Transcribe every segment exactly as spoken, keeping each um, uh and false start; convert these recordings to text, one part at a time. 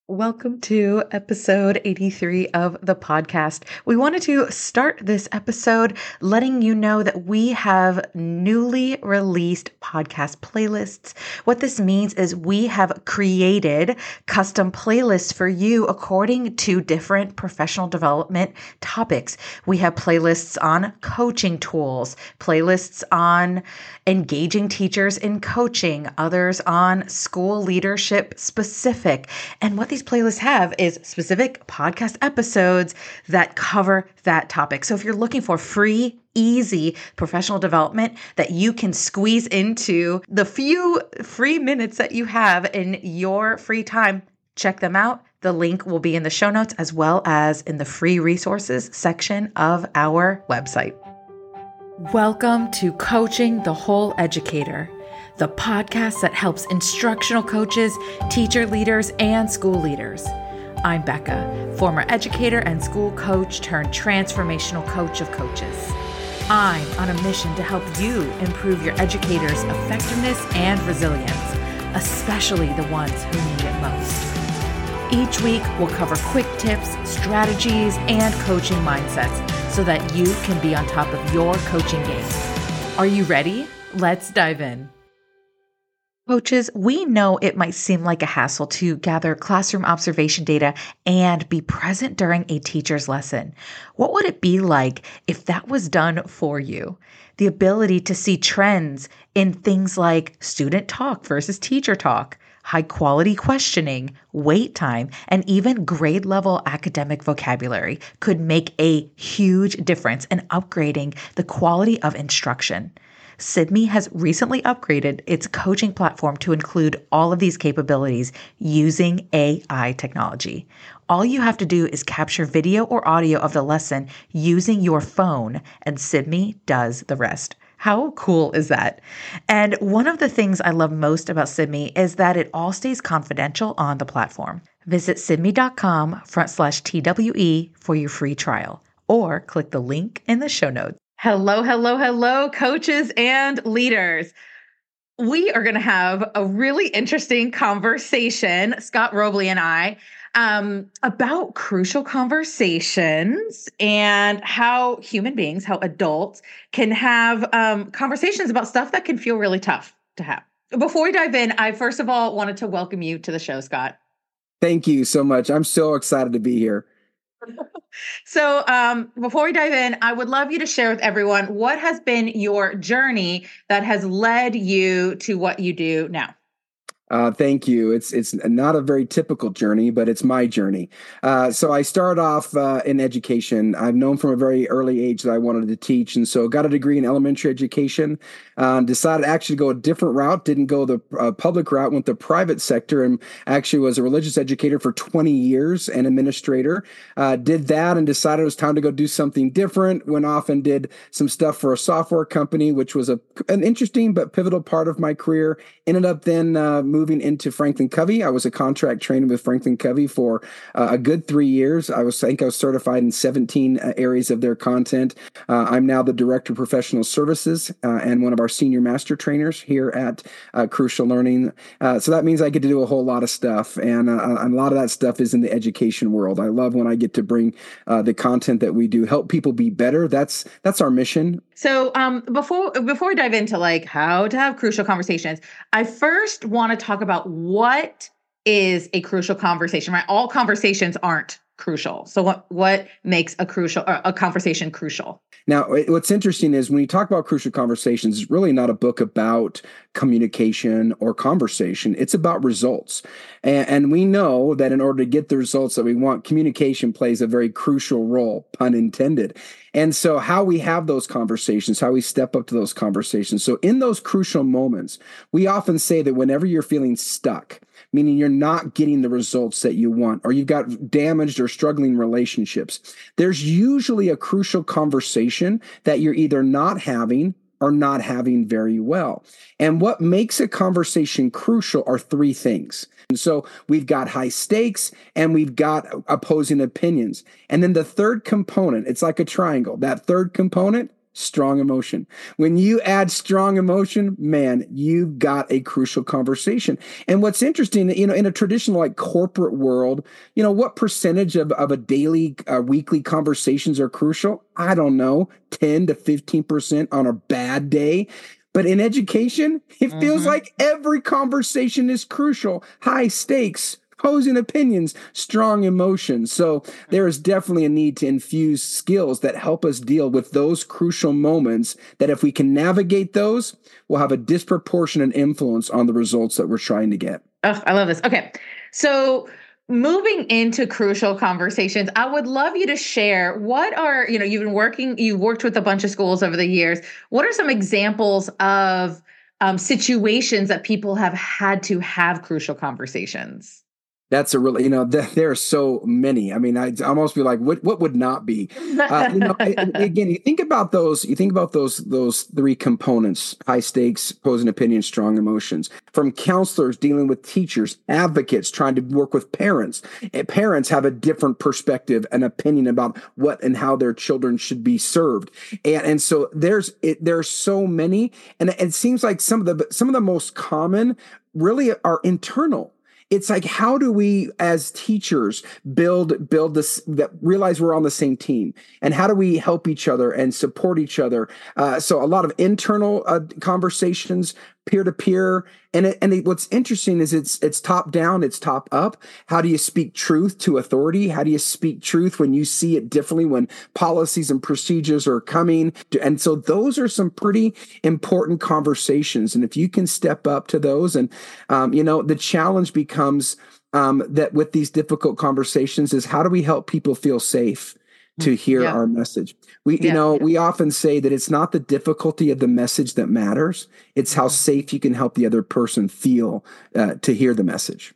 Welcome to episode eighty-three of the podcast. We wanted to start this episode letting you know that we have newly released podcast playlists. What this means is we have created custom playlists for you according to different professional development topics. We have playlists on coaching tools, playlists on engaging teachers in coaching, others on school leadership specific. And what these playlists have is specific podcast episodes that cover that topic. So if you're looking for free, easy professional development that you can squeeze into the few free minutes that you have in your free time, check them out. The link will be in the show notes as well as in the free resources section of our website. Welcome to Coaching the Whole Educator, the podcast that helps instructional coaches, teacher leaders, and school leaders. I'm Becca, former educator and school coach turned transformational coach of coaches. I'm on a mission to help you improve your educators' effectiveness and resilience, especially the ones who need it most. Each week, we'll cover quick tips, strategies, and coaching mindsets so that you can be on top of your coaching game. Are you ready? Let's dive in. Coaches, we know it might seem like a hassle to gather classroom observation data and be present during a teacher's lesson. What would it be like if that was done for you? The ability to see trends in things like student talk versus teacher talk, high quality questioning, wait time, and even grade level academic vocabulary could make a huge difference in upgrading the quality of instruction. Sydney has recently upgraded its coaching platform to include all of these capabilities using A I technology. All you have to do is capture video or audio of the lesson using your phone, and Sydney does the rest. How cool is that? And one of the things I love most about Sydney is that it all stays confidential on the platform. Visit sydney.com front slash TWE for your free trial, or click the link in the show notes. Hello, hello, hello, coaches and leaders. We are going to have a really interesting conversation, Scott Robley and I, um, about crucial conversations and how human beings, how adults can have um, conversations about stuff that can feel really tough to have. Before we dive in, I first of all wanted to welcome you to the show, Scott. Thank you so much. I'm so excited to be here. So um, before we dive in, I would love you to share with everyone what has been your journey that has led you to what you do now. Uh, thank you. It's it's not a very typical journey, but it's my journey. Uh, so I started off uh, in education. I've known from a very early age that I wanted to teach, and so got a degree in elementary education. Uh, decided actually to go a different route. Didn't go the uh, public route. Went the private sector, and actually was a religious educator for twenty years and administrator. Uh, did that, and decided it was time to go do something different. Went off and did some stuff for a software company, which was a an interesting but pivotal part of my career. Ended up then uh, moving into Franklin Covey. I was a contract trainer with Franklin Covey for uh, a good three years. I was, I think I was certified in seventeen uh, areas of their content. Uh, I'm now the director of professional services uh, and one of our senior master trainers here at uh, Crucial Learning. Uh, so that means I get to do a whole lot of stuff. And uh, a lot of that stuff is in the education world. I love when I get to bring uh, the content that we do, help people be better. That's, that's our mission. So um, before before we dive into like how to have crucial conversations, I first want to talk about what is a crucial conversation, right? All conversations aren't crucial. So what what makes a crucial or a conversation crucial? Now, what's interesting is when you talk about crucial conversations, it's really not a book about communication or conversation. It's about results. And, and we know that in order to get the results that we want, communication plays a very crucial role, pun intended. And so how we have those conversations, how we step up to those conversations. So in those crucial moments, we often say that whenever you're feeling stuck, meaning you're not getting the results that you want, or you've got damaged or struggling relationships, there's usually a crucial conversation that you're either not having or not having very well. And what makes a conversation crucial are three things. And so we've got high stakes and we've got opposing opinions. And then the third component, it's like a triangle. That third component, strong emotion. When you add strong emotion, man, you've got a crucial conversation. And what's interesting, you know, in a traditional like corporate world, you know, what percentage of, of a daily, uh, weekly conversations are crucial? I don't know, ten to fifteen percent on a bad day. But in education, it mm-hmm. feels like every conversation is crucial, high stakes, opposing opinions, strong emotions. So there is definitely a need to infuse skills that help us deal with those crucial moments that if we can navigate those, we'll have a disproportionate influence on the results that we're trying to get. Oh, I love this. Okay. So moving into crucial conversations, I would love you to share what are, you know, you've been working, you've worked with a bunch of schools over the years. What are some examples of um, situations that people have had to have crucial conversations? That's a really, you know, th- there are so many. I mean, I'd almost be like, what, what would not be? Uh, you know, again, you think about those, you think about those, those three components: high stakes, opposing opinions, strong emotions. From counselors dealing with teachers, advocates trying to work with parents. And parents have a different perspective and opinion about what and how their children should be served. And, and so there's, it, there are so many, and it seems like some of the, some of the most common really are internal. It's like, how do we as teachers build build this, that realize we're on the same team, and how do we help each other and support each other? Uh, so a lot of internal uh, conversations, peer to peer, and it, and it, what's interesting is it's it's top down, it's top up. How do you speak truth to authority? How do you speak truth when you see it differently, when policies and procedures are coming? To, and so those are some pretty important conversations. And if you can step up to those, and um, you know, the challenge becomes um, that with these difficult conversations is how do we help people feel safe to hear yeah. our message? We, you yeah. know, we often say that it's not the difficulty of the message that matters. It's how safe you can help the other person feel uh, to hear the message.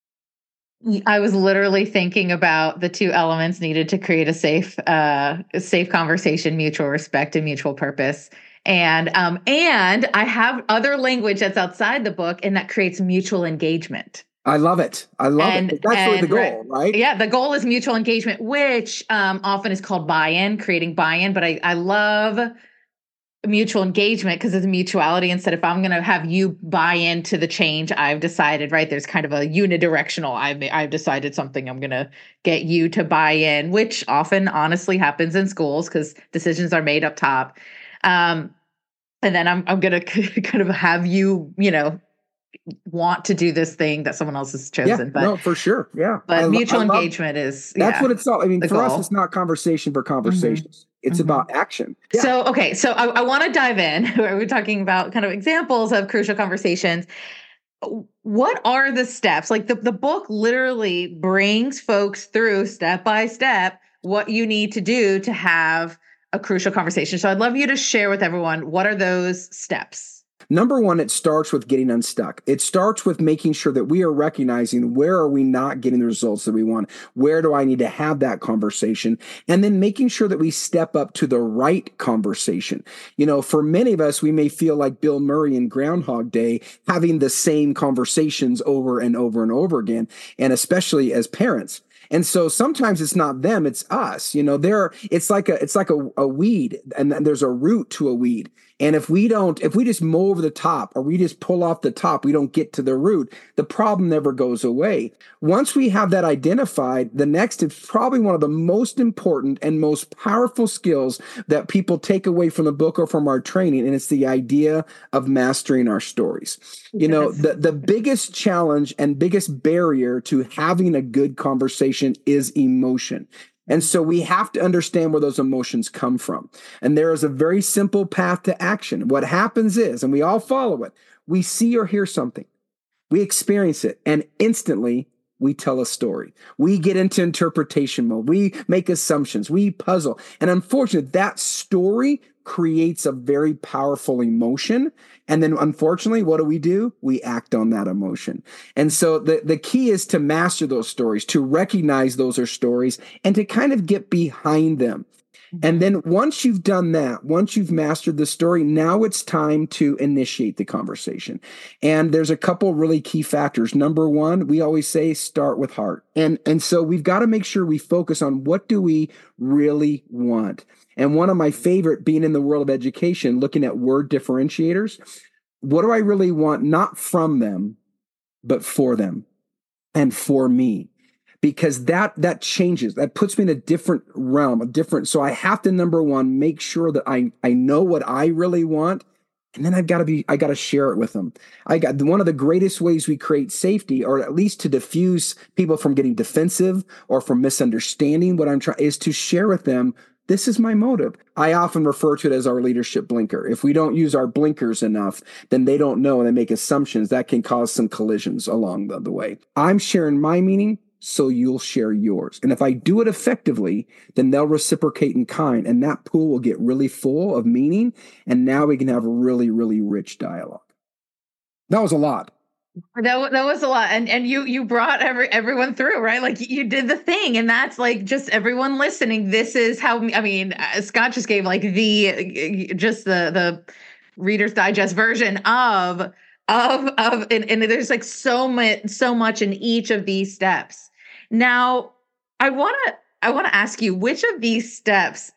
I was literally thinking about the two elements needed to create a safe, uh, a safe conversation: mutual respect and mutual purpose. And, um, and I have other language that's outside the book, and that creates mutual engagement. I love it. I love and, it. That's and, really the goal, right? Yeah, the goal is mutual engagement, which um, often is called buy-in, creating buy-in. But I, I love mutual engagement because it's mutuality. Instead, if I'm going to have you buy into the change I've decided, right? There's kind of a unidirectional. I've I've decided something. I'm going to get you to buy in, which often, honestly, happens in schools because decisions are made up top. Um, and then I'm I'm going to kind of have you, you know, want to do this thing that someone else has chosen. Yeah, but no, for sure. Yeah. But I, mutual I love, engagement is, that's yeah, what it's all. I mean, for goal. us, it's not conversation for conversations. Mm-hmm. It's mm-hmm. about action. Yeah. So, okay. So I, I want to dive in where we're talking about kind of examples of crucial conversations. What are the steps? Like the, the book literally brings folks through step by step what you need to do to have a crucial conversation. So I'd love you to share with everyone, what are those steps? Number one, it starts with getting unstuck. It starts with making sure that we are recognizing where are we not getting the results that we want? Where do I need to have that conversation? And then making sure that we step up to the right conversation. You know, for many of us, we may feel like Bill Murray in Groundhog Day, having the same conversations over and over and over again, and especially as parents. And so sometimes it's not them, it's us. You know, there it's like a it's like a, a weed, and there's a root to a weed. And if we don't, if we just mow over the top or we just pull off the top, we don't get to the root, the problem never goes away. Once we have that identified, the next is probably one of the most important and most powerful skills that people take away from the book or from our training. And it's the idea of mastering our stories. You know, the, the biggest challenge and biggest barrier to having a good conversation is emotion. And so we have to understand where those emotions come from. And there is a very simple path to action. What happens is, and we all follow it, we see or hear something, we experience it, and instantly we tell a story. We get into interpretation mode. We make assumptions. We puzzle. And unfortunately, that story creates a very powerful emotion. And then unfortunately, what do we do? We act on that emotion. And so the, the key is to master those stories, to recognize those are stories, and to kind of get behind them. And then once you've done that, once you've mastered the story, now it's time to initiate the conversation. And there's a couple really key factors. Number one, we always say start with heart. And, and so we've got to make sure we focus on what do we really want. And one of my favorite, being in the world of education, looking at word differentiators, what do I really want? Not from them, but for them and for me. Because that that changes, that puts me in a different realm, a different. So I have to, number one, make sure that I I know what I really want, and then I've got to be I got to share it with them. I got one of the greatest ways we create safety, or at least to diffuse people from getting defensive or from misunderstanding what I'm trying, is to share with them. This is my motive. I often refer to it as our leadership blinker. If we don't use our blinkers enough, then they don't know and they make assumptions that can cause some collisions along the, the way. I'm sharing my meaning, so you'll share yours. And if I do it effectively, then they'll reciprocate in kind, and that pool will get really full of meaning. And now we can have a really, really rich dialogue. That was a lot. That, that was a lot. And and you you brought every everyone through, right? Like you did the thing. And that's like just everyone listening. This is how, I mean, Scott just gave like the, just the, the Reader's Digest version of, of, of, and, and there's like so much, so much in each of these steps. Now, I want to, I want to ask you, which of these steps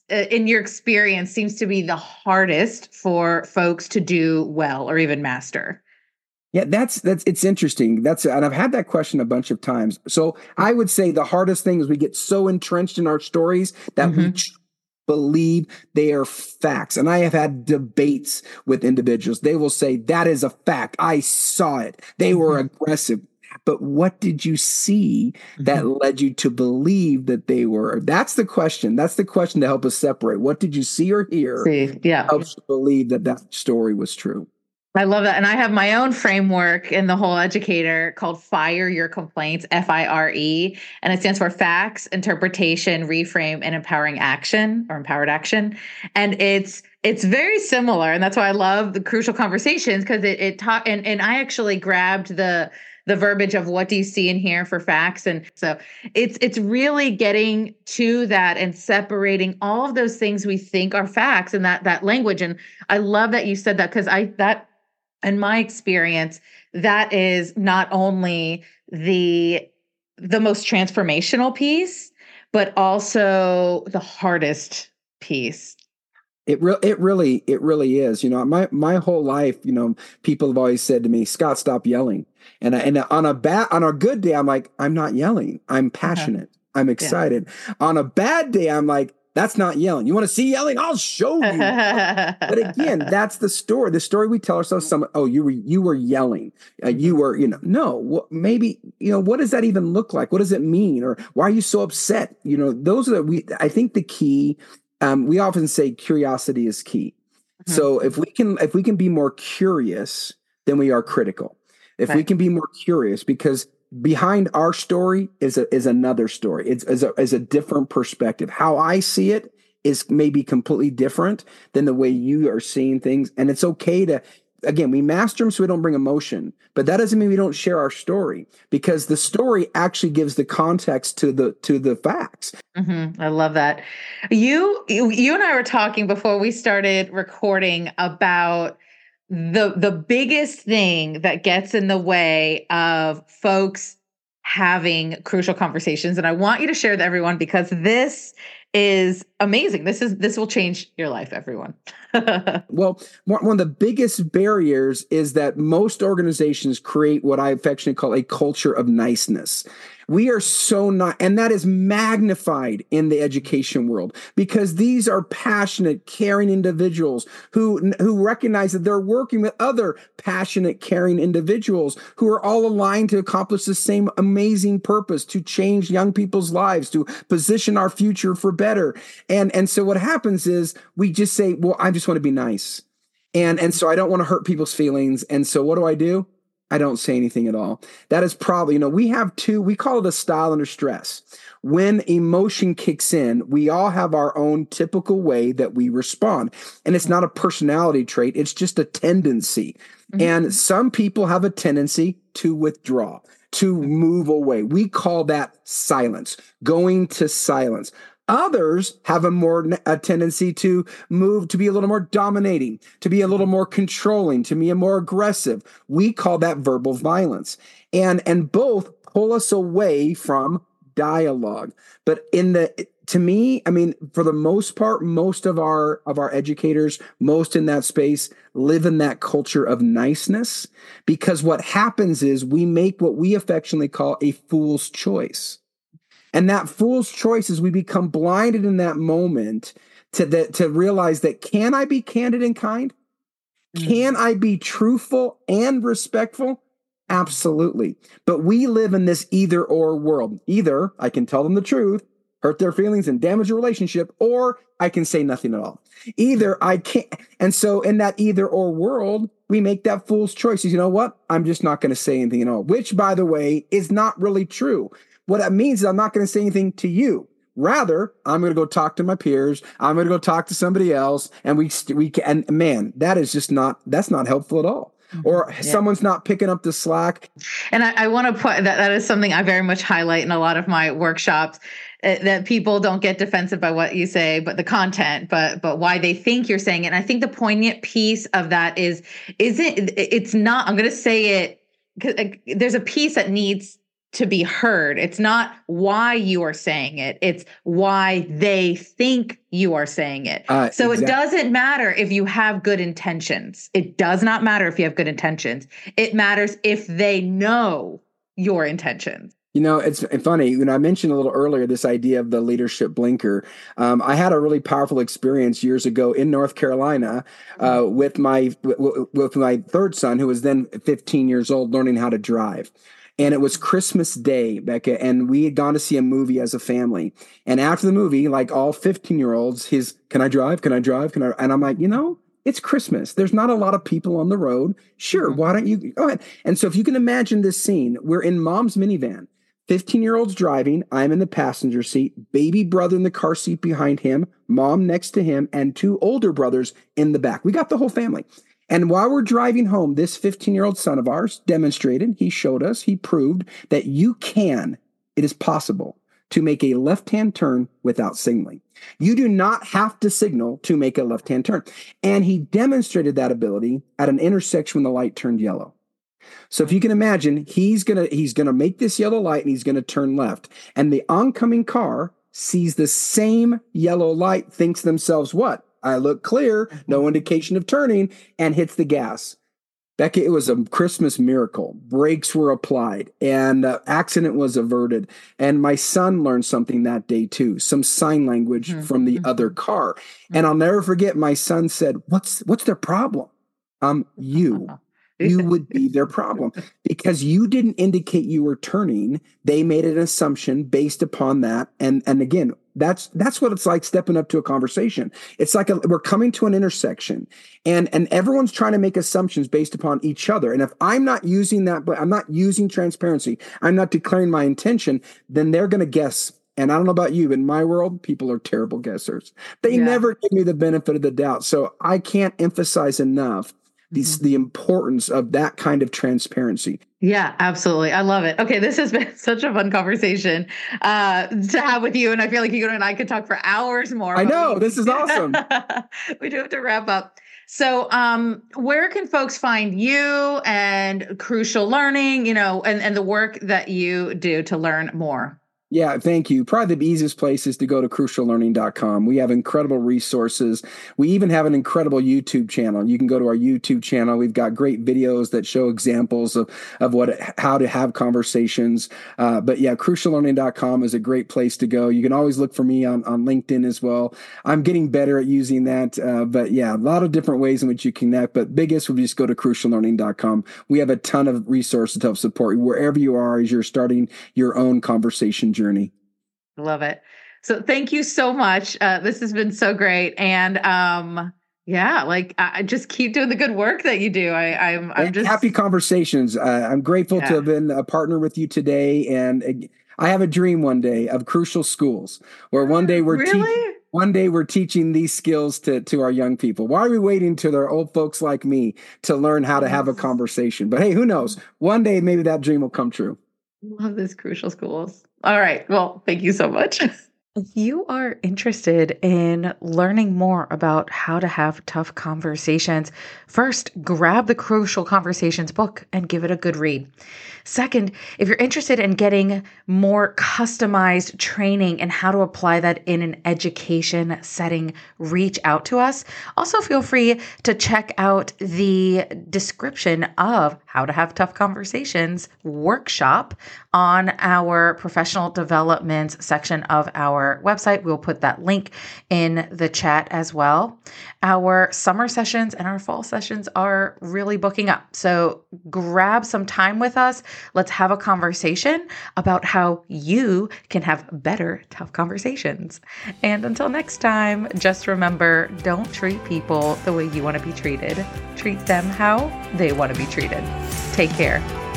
in your experience seems to be the hardest for folks to do well or even master? Yeah, that's that's it's interesting. That's and I've had that question a bunch of times. So I would say the hardest thing is we get so entrenched in our stories that mm-hmm. we tr- believe they are facts. And I have had debates with individuals. They will say, that is a fact. I saw it. They mm-hmm. were aggressive. But what did you see that mm-hmm. led you to believe that they were? That's the question. That's the question to help us separate. What did you see or hear? See, yeah. Helps you believe that that story was true. I love that. And I have my own framework in the Whole Educator called Fire Your Complaints, F I R E. And it stands for facts, interpretation, reframe, and empowering action or empowered action. And it's it's very similar. And that's why I love the Crucial Conversations, because it, it taught, and, and I actually grabbed the the verbiage of what do you see and hear for facts. And so it's it's really getting to that and separating all of those things we think are facts and that that language. And I love that you said that, because I that in my experience, that is not only the the most transformational piece, but also the hardest piece. It re- it really it really is. You know, my my whole life, you know, people have always said to me, "Scott, stop yelling." And I, and on a bad on a good day, I'm like, I'm not yelling. I'm passionate. Uh-huh. I'm excited. Yeah. On a bad day, I'm like, that's not yelling. You want to see yelling? I'll show you. But again, that's the story. The story we tell ourselves. Some, oh, you were you were yelling. Uh, you were, you know, no. What, maybe, you know, what does that even look like? What does it mean? Or why are you so upset? You know, those are the, we. I think the key. Um, we often say curiosity is key. Mm-hmm. So if we can, if we can be more curious, then we are critical. If right. we can be more curious, because behind our story is a, is another story. It's is a, is a different perspective. How I see it is maybe completely different than the way you are seeing things. And it's okay to, again, we master them so we don't bring emotion, but that doesn't mean we don't share our story, because the story actually gives the context to the, to the facts. Mm-hmm. I love that. You, you, you and I were talking before we started recording about the, the biggest thing that gets in the way of folks having crucial conversations. And I want you to share with everyone, because this is amazing. This is, this will change your life, everyone. Well, one of the biggest barriers is that most organizations create what I affectionately call a culture of niceness. We are so not, and that is magnified in the education world, because these are passionate, caring individuals who, who recognize that they're working with other passionate, caring individuals who are all aligned to accomplish the same amazing purpose, to change young people's lives, to position our future for better. And, and so what happens is we just say, well, I just want to be nice. And, and so I don't want to hurt people's feelings. And so what do I do? I don't say anything at all. That is probably, you know, we have two, we call it a style under stress. When emotion kicks in, we all have our own typical way that we respond. And it's not a personality trait. It's just a tendency. Mm-hmm. And some people have a tendency to withdraw, to move away. We call that silence, going to silence. Others have a more a tendency to move, to be a little more dominating, to be a little more controlling, to be a more aggressive. We call that verbal violence. And, and both pull us away from dialogue. But in the, to me, I mean, for the most part, most of our, of our educators, most in that space live in that culture of niceness, because what happens is we make what we affectionately call a fool's choice. And that fool's choice is we become blinded in that moment to the, to realize that, can I be candid and kind? Mm-hmm. Can I be truthful and respectful? Absolutely. But we live in this either or world. Either I can tell them the truth, hurt their feelings and damage a relationship, or I can say nothing at all. Either I can't. And so in that either or world, we make that fool's choice. You know what? I'm just not going to say anything at all, which, by the way, is not really true. What that means is I'm not going to say anything to you. Rather, I'm going to go talk to my peers. I'm going to go talk to somebody else. And we, we can, and man, that is just not, that's not helpful at all. Or yeah. Someone's not picking up the slack. And I, I want to put that, that is something I very much highlight in a lot of my workshops, uh, that people don't get defensive by what you say, but the content, but, but why they think you're saying it. And I think the poignant piece of that is, isn't, it's not, I'm going to say it, because there's a piece that needs to be heard. It's not why you are saying it. It's why they think you are saying it. Uh, so exactly. It doesn't matter if you have good intentions. It does not matter if you have good intentions. It matters if they know your intentions. You know, it's funny, when I mentioned a little earlier this idea of the leadership blinker, um, I had a really powerful experience years ago in North Carolina uh, with my w- with my third son, who was then fifteen years old, learning how to drive. And it was Christmas Day, Becca, and we had gone to see a movie as a family. And after the movie, like all fifteen-year-olds, his, can I drive? Can I drive? Can I? And I'm like, you know, it's Christmas. There's not a lot of people on the road. Sure, why don't you go ahead? And so if you can imagine this scene, we're in mom's minivan, fifteen-year-olds driving, I'm in the passenger seat, baby brother in the car seat behind him, mom next to him, and two older brothers in the back. We got the whole family. And while we're driving home, this fifteen-year-old son of ours demonstrated, he showed us, he proved that you can, it is possible to make a left-hand turn without signaling. You do not have to signal to make a left-hand turn. And he demonstrated that ability at an intersection when the light turned yellow. So if you can imagine, he's going to he's going to make this yellow light and he's going to turn left. And the oncoming car sees the same yellow light, thinks to themselves, what? I look clear, no indication of turning, and hits the gas. Becca, it was a Christmas miracle. Brakes were applied, and uh, accident was averted. And my son learned something that day too, some sign language mm-hmm. from the mm-hmm. other car. Mm-hmm. And I'll never forget, my son said, "What's what's their problem?" Um, you. You would be their problem because you didn't indicate you were turning. They made an assumption based upon that. And, and again, that's, that's what it's like stepping up to a conversation. It's like a, we're coming to an intersection and, and everyone's trying to make assumptions based upon each other. And if I'm not using that, but I'm not using transparency, I'm not declaring my intention, then they're going to guess. And I don't know about you, in my world, people are terrible guessers. They yeah. never give me the benefit of the doubt. So I can't emphasize enough These, mm-hmm. the importance of that kind of transparency. Yeah, absolutely. I love it. Okay, this has been such a fun conversation uh, to have with you. And I feel like you and I could talk for hours more. I know. We, this is awesome. We do have to wrap up. So um, where can folks find you and Crucial Learning, you know, and, and the work that you do to learn more? Yeah, thank you. Probably the easiest place is to go to crucial learning dot com. We have incredible resources. We even have an incredible YouTube channel. You can go to our YouTube channel. We've got great videos that show examples of, of what how to have conversations. Uh, but yeah, crucial learning dot com is a great place to go. You can always look for me on, on LinkedIn as well. I'm getting better at using that. Uh, but yeah, a lot of different ways in which you connect. But biggest would just go to crucial learning dot com. We have a ton of resources to help support you wherever you are as you're starting your own conversation journey. Love it. So thank you so much. Uh, this has been so great. And um, yeah, like I just keep doing the good work that you do. I, I'm, I'm just happy conversations. Uh, I'm grateful yeah. to have been a partner with you today. And uh, I have a dream one day of Crucial Schools where one day we're really? teaching. One day we're teaching these skills to, to our young people. Why are we waiting till they're old folks like me to learn how to have a conversation? But hey, who knows? One day maybe that dream will come true. Love this Crucial Schools. All right. Well, thank you so much. If you are interested in learning more about how to have tough conversations, first, grab the Crucial Conversations book and give it a good read. Second, if you're interested in getting more customized training and how to apply that in an education setting, reach out to us. Also, feel free to check out the description of How to Have Tough Conversations workshop on our professional development section of our website. We'll put that link in the chat as well. Our summer sessions and our fall sessions are really booking up. So grab some time with us. Let's have a conversation about how you can have better tough conversations. And until next time, just remember, don't treat people the way you want to be treated. Treat them how they want to be treated. Take care.